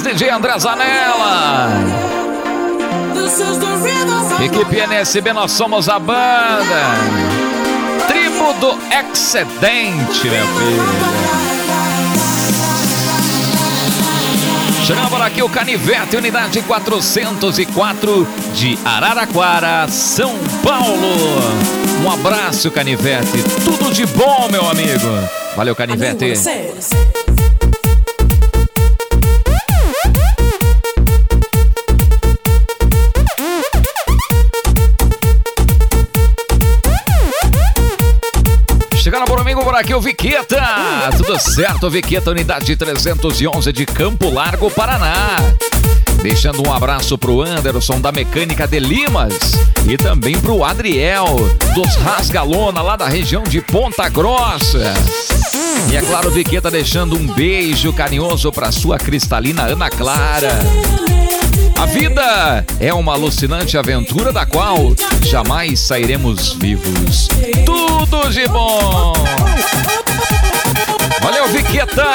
DJ André Zanella. Equipe NSB, nós somos a banda. Tribo do Excedente, meu filho. Chegando por aqui o Canivete, unidade 404 de Araraquara, São Paulo. Um abraço, Canivete. Tudo de bom, meu amigo. Valeu, Canivete. Chegando por domingo por aqui o Viqueta. Tudo certo, Viqueta, unidade 311 de Campo Largo, Paraná. Deixando um abraço pro Anderson da Mecânica de Limas e também pro Adriel dos Rasgalona, lá da região de Ponta Grossa. E é claro, Viqueta deixando um beijo carinhoso pra sua cristalina Ana Clara. A vida é uma alucinante aventura da qual jamais sairemos vivos. Tudo de bom! Valeu, Viqueta!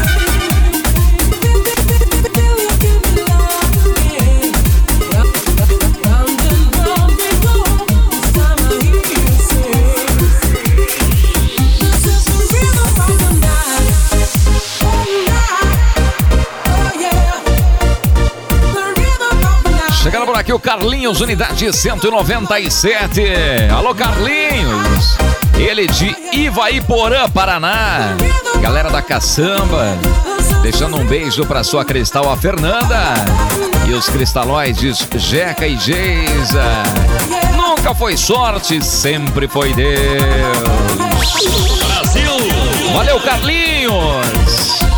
Chegando por aqui o Carlinhos, unidade 197. Alô, Carlinhos. Ele de Ivaiporã, Paraná. Galera da Caçamba. Deixando um beijo pra sua cristal, a Fernanda. E os cristalóides Jeca e Geisa. Nunca foi sorte, sempre foi Deus. Brasil! Valeu, Carlinhos!